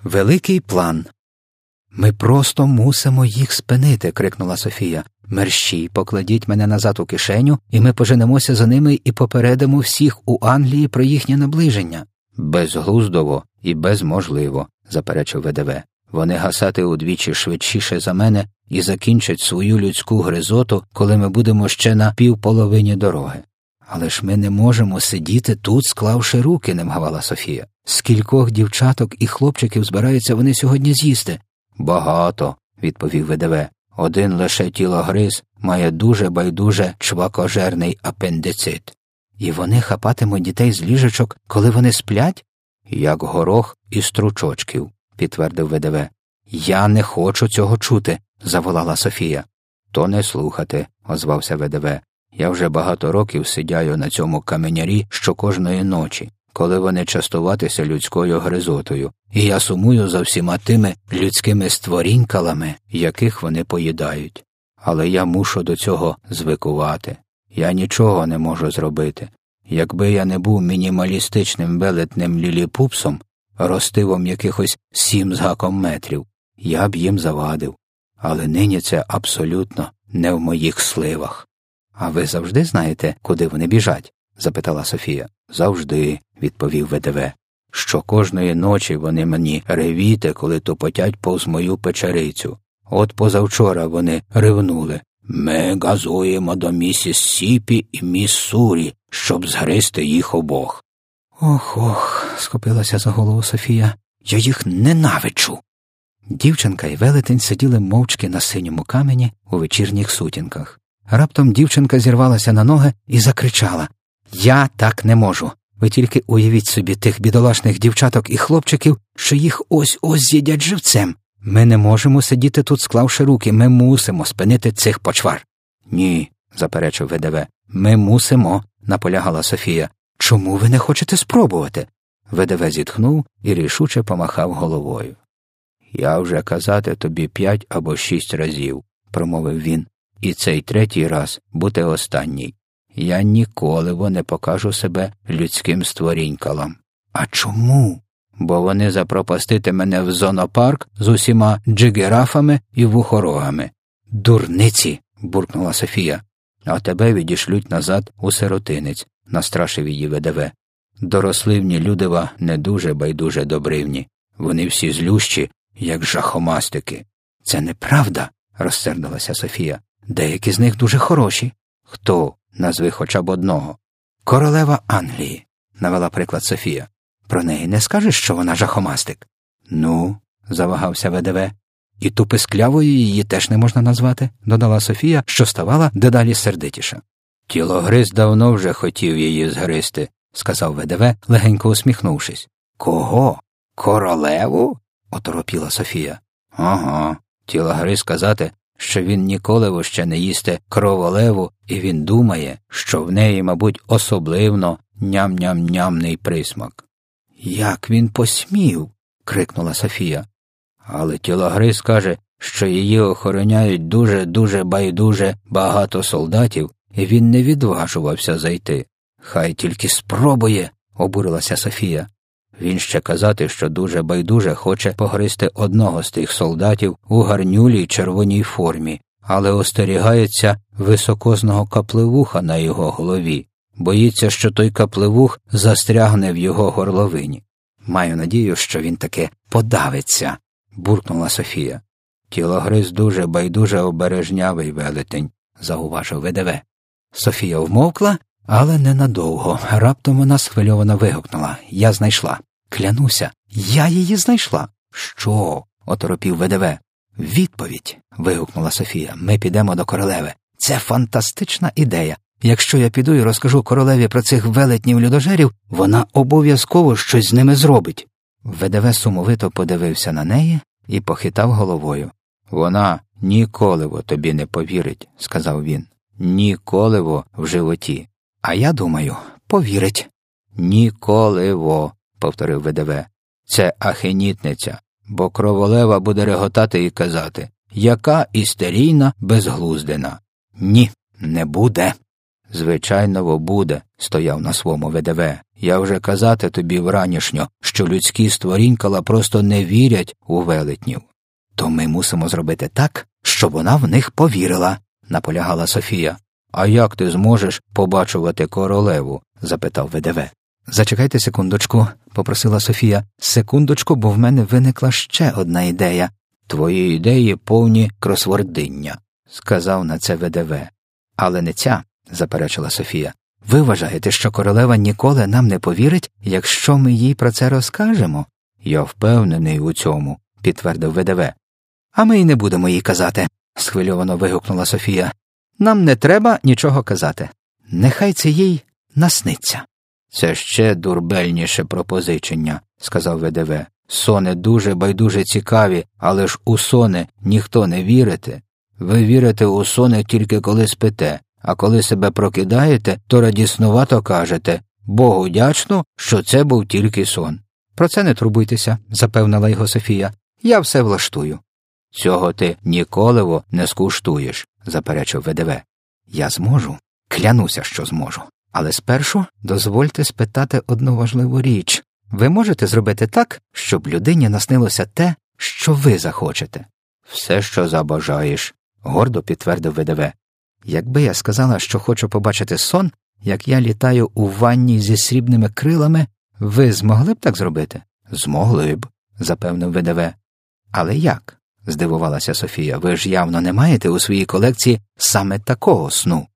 Великий план. «Ми просто мусимо їх спинити», – крикнула Софія. «Мерщій, покладіть мене назад у кишеню, і ми поженемося за ними і попередимо всіх у Англії про їхнє наближення». «Безглуздово і безможливо», – заперечив ВДВ. «Вони гасати удвічі швидшіше за мене і закінчать свою людську гризоту, коли ми будемо ще на півполовині дороги». «Але ж ми не можемо сидіти тут, склавши руки», – не вгавала Софія. «Скількох дівчаток і хлопчиків збираються вони сьогодні з'їсти?» «Багато», – відповів ВДВ. «Один лише тілогриз має дуже байдуже чвакожерний апендицит». «І вони хапатимуть дітей з ліжечок, коли вони сплять?» «Як горох із стручочків», – підтвердив ВДВ. «Я не хочу цього чути», – заволала Софія. «То не слухати», – озвався ВДВ. «Я вже багато років сидяю на цьому каменярі щокожної ночі, коли вони частуватися людською гризотою, і я сумую за всіма тими людськими створінькалами, яких вони поїдають. Але я мушу до цього звикувати. Я нічого не можу зробити. Якби я не був мінімалістичним велетним ліліпупсом, ростивом якихось 7 з гаком метрів, я б їм завадив. Але нині це абсолютно не в моїх сливах». «А ви завжди знаєте, куди вони біжать?» – запитала Софія. «Завжди», – відповів ВДВ. «Що кожної ночі вони мені ревіте, коли тупотять повз мою печерицю. От позавчора вони ревнули: «Ми газуємо до Міссісіпі і Міссурі, щоб згризти їх обох». «Ох», – схопилася за голову Софія, – «я їх ненавиджу». Дівчинка і велетень сиділи мовчки на синьому камені у вечірніх сутінках. Раптом дівчинка зірвалася на ноги і закричала: «Я так не можу! Ви тільки уявіть собі тих бідолашних дівчаток і хлопчиків, що їх ось-ось з'їдять живцем. Ми не можемо сидіти тут, склавши руки, ми мусимо спинити цих почвар». «Ні», – заперечив ВДВ. «Ми мусимо», – наполягала Софія. «Чому ви не хочете спробувати?» ВДВ зітхнув і рішуче помахав головою. «Я вже казати тобі 5 або 6 разів», – промовив він. «І цей 3-й раз буде останній. Я ніколи не покажу себе людським створінькалам». «А чому?» «Бо вони запропастити мене в зоопарк з усіма джигірафами і вухорогами». «Дурниці!» – буркнула Софія. «А тебе відішлють назад у сиротинець», – настрашив її ВДВ. «Дорослівні людива не дуже байдуже добривні. Вони всі злющі, як жахомастики». «Це неправда», – розсердилася Софія. «Деякі з них дуже хороші». «Хто? Назви хоча б одного». «Королева Англії», – навела приклад Софія. «Про неї не скажеш, що вона жахомастик?» «Ну», – завагався ВДВ. «І туписклявою її теж не можна назвати», – додала Софія, що ставала дедалі сердитіша. «Тілогриз давно вже хотів її згризти», – сказав ВДВ, легенько усміхнувшись. «Кого? Королеву?» – оторопіла Софія. «Ага, тілогриз казати, що він ніколи ще не їсте кроволеву, і він думає, що в неї, мабуть, особливно ням-ням-нямний присмак». «Як він посмів?» – крикнула Софія. «Але тілогриз каже, що її охороняють дуже-дуже байдуже багато солдатів, і він не відважувався зайти». «Хай тільки спробує», – обурилася Софія. «Він ще казати, що дуже байдуже хоче погризти одного з тих солдатів у гарнюлій червоній формі, але остерігається високозного каплевуха на його голові. Боїться, що той каплевух застрягне в його горловині». «Маю надію, що він таки подавиться», – буркнула Софія. «Тілогриз дуже байдуже обережнявий велетень», – зауважив ВДВ. Софія вмовкла, але ненадовго. Раптом вона схвильовано вигукнула: «Я знайшла! Клянуся, я її знайшла!» «Що?» – оторопів ВДВ. «Відповідь!» – вигукнула Софія. «Ми підемо до королеви. Це фантастична ідея. Якщо я піду і розкажу королеві про цих велетнів-людожерів, вона обов'язково щось з ними зробить». ВДВ сумовито подивився на неї і похитав головою. «Вона ніколи тобі не повірить», – сказав він. «Ніколи в животі». «А я думаю, повірить». «Ніколи», – повторив ВДВ. «Це ахенітниця, бо кроволева буде реготати і казати: яка істерійна безглуздина». «Ні, не буде». Звичайно, буде, стояв на своєму ВДВ. Я вже казати тобі вранішньо, що людські створінькала просто не вірять у велетнів. То ми мусимо зробити так, щоб вона в них повірила, наполягала Софія. А як ти зможеш побачувати королеву? Запитав ВДВ. Зачекайте секундочку, попросила Софія. Секундочку, бо в мене виникла ще одна ідея. Твої ідеї повні кросвординня, сказав на це ВДВ. Але не ця, заперечила Софія. Ви вважаєте, що королева ніколи нам не повірить, якщо ми їй про це розкажемо? Я впевнений у цьому, підтвердив ВДВ. А ми й не будемо їй казати, схвильовано вигукнула Софія. Нам не треба нічого казати. Нехай це їй насниться. Це ще дурбельніше пропозичення, сказав ВДВ. Сони дуже байдуже цікаві, але ж у сони ніхто не вірите. Ви вірите у сони тільки коли спите, а коли себе прокидаєте, то радіснувато кажете «Богу дячно, що це був тільки сон». Про це не турбуйтеся, запевнила його Софія. Я все влаштую. Цього ти ніколи не скуштуєш, заперечив ВДВ. Я зможу, клянуся, що зможу. Але спершу дозвольте спитати одну важливу річ. Ви можете зробити так, щоб людині наснилося те, що ви захочете? Все, що забажаєш, гордо підтвердив ВДВ. Якби я сказала, що хочу побачити сон, як я літаю у ванні зі срібними крилами, ви змогли б так зробити? Змогли б, запевнив ВДВ. Але як? Здивувалася Софія. Ви ж явно не маєте у своїй колекції саме такого сну.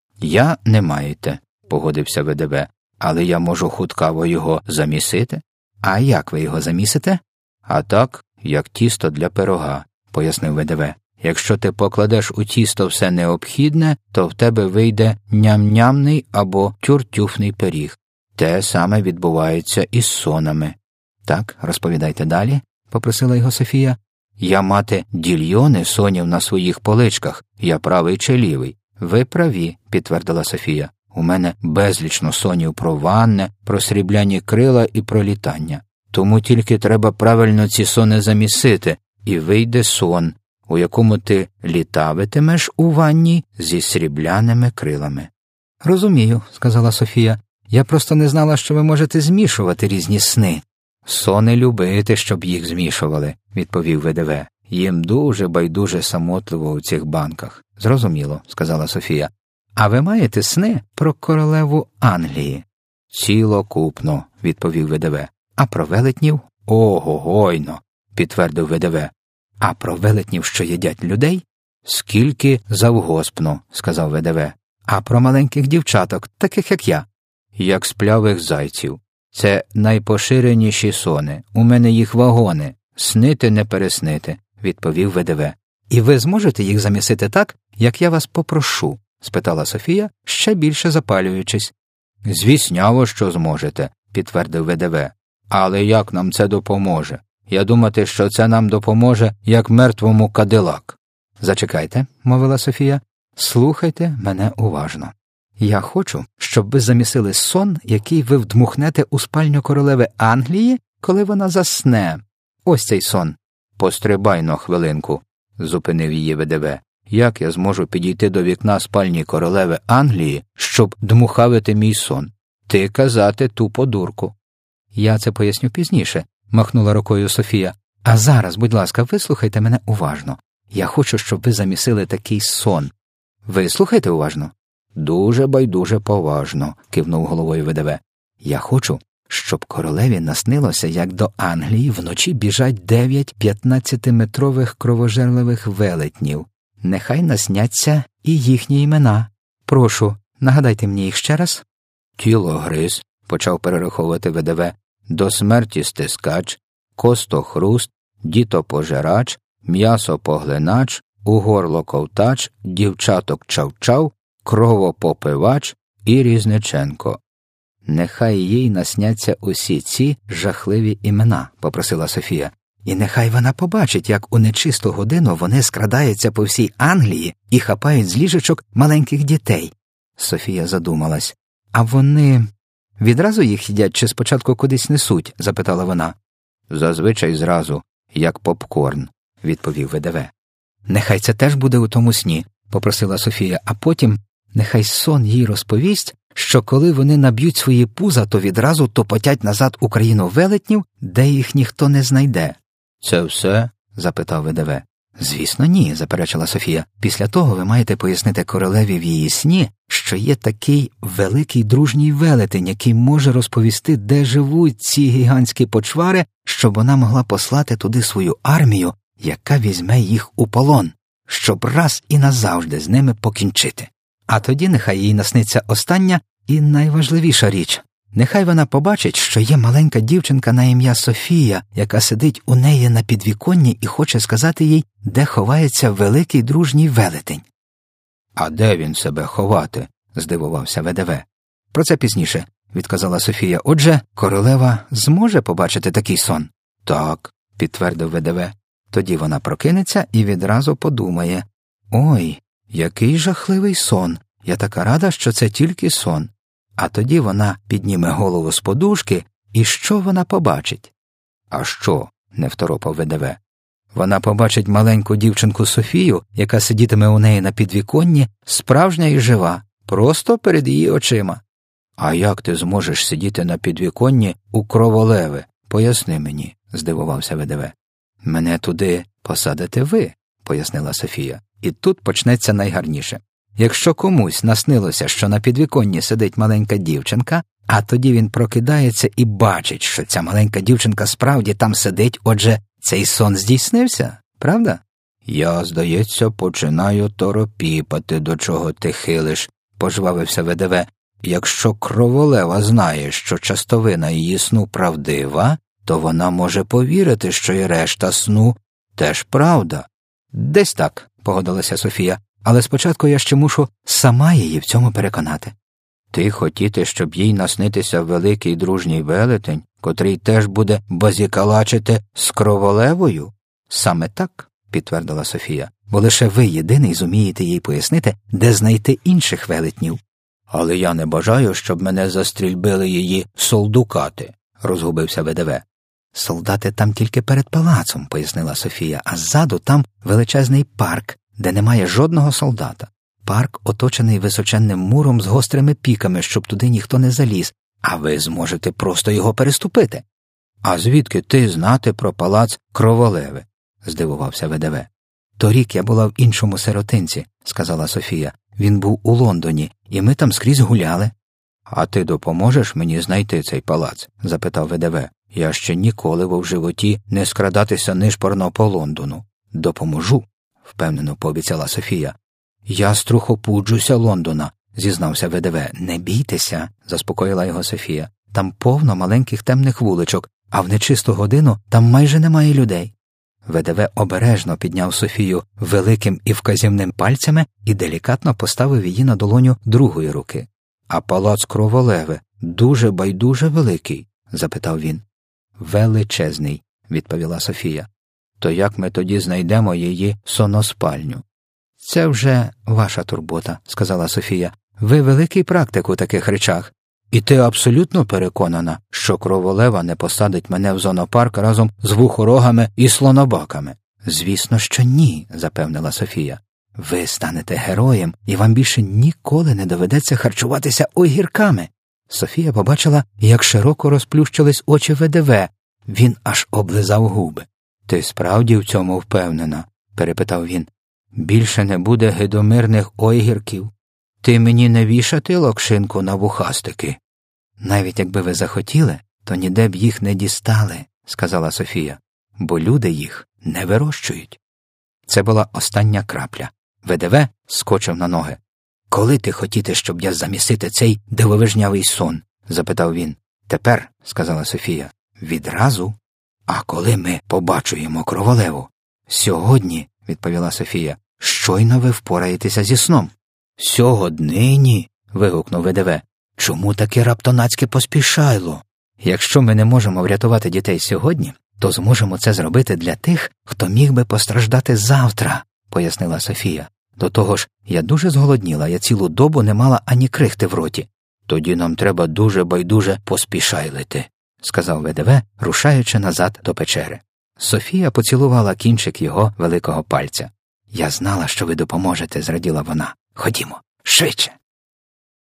Я не маєте, погодився ВДВ, але я можу хутково його замісити. А як ви його замісите? А так, як тісто для пирога, пояснив ВДВ. Якщо ти покладеш у тісто все необхідне, то в тебе вийде ням-нямний або тюртюфний пиріг. Те саме відбувається із сонами. Так, розповідайте далі, попросила його Софія. Я мати дільйони сонів на своїх поличках, я правий чи лівий. Ви праві, підтвердила Софія. У мене безлічно сонів про ванне, про срібляні крила і про літання. Тому тільки треба правильно ці сони замісити, і вийде сон, у якому ти літаватимеш у ванні зі срібляними крилами. Розумію, сказала Софія. Я просто не знала, що ви можете змішувати різні сни. Сони любите, щоб їх змішували, відповів ВДВ. Їм дуже байдуже самотливо у цих банках. Зрозуміло, сказала Софія. А ви маєте сни про королеву Англії? Цілокупно, відповів ВДВ. А про велетнів? Ого-гойно, підтвердив ВДВ. А про велетнів, що їдять людей? Скільки завгоспно, сказав ВДВ. А про маленьких дівчаток, таких як я? Як сплявих зайців. Це найпоширеніші сони. У мене їх вагони. Снити не переснити, відповів ВДВ. І ви зможете їх замісити так, як я вас попрошу? Спитала Софія, ще більше запалюючись. Звісняво, що зможете, підтвердив ВДВ. Але як нам це допоможе? Я думати, що це нам допоможе, як мертвому кадилак. Зачекайте, мовила Софія, слухайте мене уважно. Я хочу, щоб ви замісили сон, який ви вдмухнете у спальню королеви Англії, коли вона засне. Ось цей сон. Пострибай на хвилинку, зупинив її ВДВ. Як я зможу підійти до вікна спальні королеви Англії, щоб дмухавити мій сон? Ти казати тупо дурку. Я це поясню пізніше, махнула рукою Софія. А зараз, будь ласка, вислухайте мене уважно. Я хочу, щоб ви замісили такий сон. Ви слухайте уважно? Дуже байдуже поважно, кивнув головою ВДВ. Я хочу, щоб королеві наснилося, як до Англії вночі біжать 9 15-метрових кровожерливих велетнів. Нехай насняться і їхні імена. Прошу, нагадайте мені їх ще раз. Тілогриз, почав перераховувати ВДВ, до смерті стискач, костохруст, дітопожирач, м'ясопоглинач, у горло ковтач, дівчаток чав-чав, кровопопивач і Різниченко. Нехай їй насняться усі ці жахливі імена, попросила Софія. І нехай вона побачить, як у нечисту годину вони скрадаються по всій Англії і хапають з ліжечок маленьких дітей. Софія задумалась. А вони відразу їх їдять чи спочатку кудись несуть? Запитала вона. Зазвичай зразу, як попкорн, відповів ВДВ. Нехай це теж буде у тому сні, попросила Софія, а потім Нехай сон їй розповість, що коли вони наб'ють свої пуза, то відразу топотять назад у країну велетнів, де їх ніхто не знайде. «Це все?» – запитав ВДВ. «Звісно, ні», – заперечила Софія. «Після того ви маєте пояснити королеві в її сні, що є такий великий дружній велетень, який може розповісти, де живуть ці гігантські почвари, щоб вона могла послати туди свою армію, яка візьме їх у полон, щоб раз і назавжди з ними покінчити. А тоді нехай їй насниться остання і найважливіша річ. Нехай вона побачить, що є маленька дівчинка на ім'я Софія, яка сидить у неї на підвіконні і хоче сказати їй, де ховається великий дружній велетень». «А де він себе ховати?» – здивувався ВДВ. «Про це пізніше», – відказала Софія. «Отже, королева зможе побачити такий сон?» «Так», – підтвердив ВДВ. «Тоді вона прокинеться і відразу подумає: ой, який жахливий сон, я така рада, що це тільки сон». А тоді вона підніме голову з подушки, і що вона побачить? «А що?» – не второпав ВДВ. «Вона побачить маленьку дівчинку Софію, яка сидітиме у неї на підвіконні, справжня і жива, просто перед її очима». «А як ти зможеш сидіти на підвіконні у Кроволеви? Поясни мені», – здивувався ВДВ. «Мене туди посадите ви», – пояснила Софія. «І тут почнеться найгарніше. Якщо комусь наснилося, що на підвіконні сидить маленька дівчинка, а тоді він прокидається і бачить, що ця маленька дівчинка справді там сидить, отже, цей сон здійснився, правда?» «Я, здається, починаю торопіпати, до чого ти хилиш», – пожвавився ВДВ. «Якщо Кроволева знає, що частовина її сну правдива, то вона може повірити, що і решта сну теж правда». «Десь так», – погодилася Софія. «Але спочатку я ще мушу сама її в цьому переконати». «Ти хотіти, щоб їй наснитися великий дружній велетень, котрий теж буде базікалачити з Кроволевою?» «Саме так», – підтвердила Софія, «бо лише ви єдиний зумієте їй пояснити, де знайти інших велетнів». «Але я не бажаю, щоб мене застрільбили її солдукати», – розгубився ВДВ. «Солдати там тільки перед палацом», – пояснила Софія, «а ззаду там величезний парк, де немає жодного солдата. Парк оточений височенним муром з гострими піками, щоб туди ніхто не заліз, а ви зможете просто його переступити». «А звідки ти знати про палац Кроволеви?» – здивувався ВДВ. «Торік я була в іншому сиротинці», – сказала Софія. «Він був у Лондоні, і ми там скрізь гуляли». «А ти допоможеш мені знайти цей палац?» – запитав ВДВ. «Я ще ніколи в животі не скрадатися нишпорно по Лондону». «Допоможу», – впевнено пообіцяла Софія. «Я струхопуджуся Лондона», – зізнався ВДВ. «Не бійтеся», – заспокоїла його Софія. «Там повно маленьких темних вуличок, а в нечисту годину там майже немає людей». ВДВ обережно підняв Софію великим і вказівним пальцями і делікатно поставив її на долоню другої руки. «А палац Кроволеви дуже великий?» – запитав він. «Величезний», – відповіла Софія. «То як ми тоді знайдемо її соноспальню?» «Це вже ваша турбота», – сказала Софія. «Ви великий практик у таких речах. І ти абсолютно переконана, що Кроволева не посадить мене в зоопарк разом з вухорогами і слонобаками?» «Звісно, що ні», – запевнила Софія. «Ви станете героєм, і вам більше ніколи не доведеться харчуватися огірками». Софія побачила, як широко розплющились очі ВДВ. Він аж облизав губи. «Ти справді в цьому впевнена?» – перепитав він. «Більше не буде гидомирних огірків? Ти мені не вішати локшинку на вухастики?» «Навіть якби ви захотіли, то ніде б їх не дістали», – сказала Софія, «бо люди їх не вирощують». Це була остання крапля. ВДВ скочив на ноги. «Коли ти хотіти, щоб я замісити цей дивовижнявий сон?» – запитав він. «Тепер», – сказала Софія, – «відразу». «А коли ми побачуємо Кроволеву?» «Сьогодні», – відповіла Софія, – «щойно ви впораєтеся зі сном». «Сьогоднині?» – вигукнув ВДВ. «Чому таке раптонацьке поспішайло? Якщо ми не можемо врятувати дітей сьогодні, то зможемо це зробити для тих, хто міг би постраждати завтра», – пояснила Софія. «До того ж, я дуже зголодніла, я цілу добу не мала ані крихти в роті». «Тоді нам треба дуже поспішайлити», – сказав ВДВ, рушаючи назад до печери. Софія поцілувала кінчик його великого пальця. «Я знала, що ви допоможете», – зраділа вона. «Ходімо, швидше!»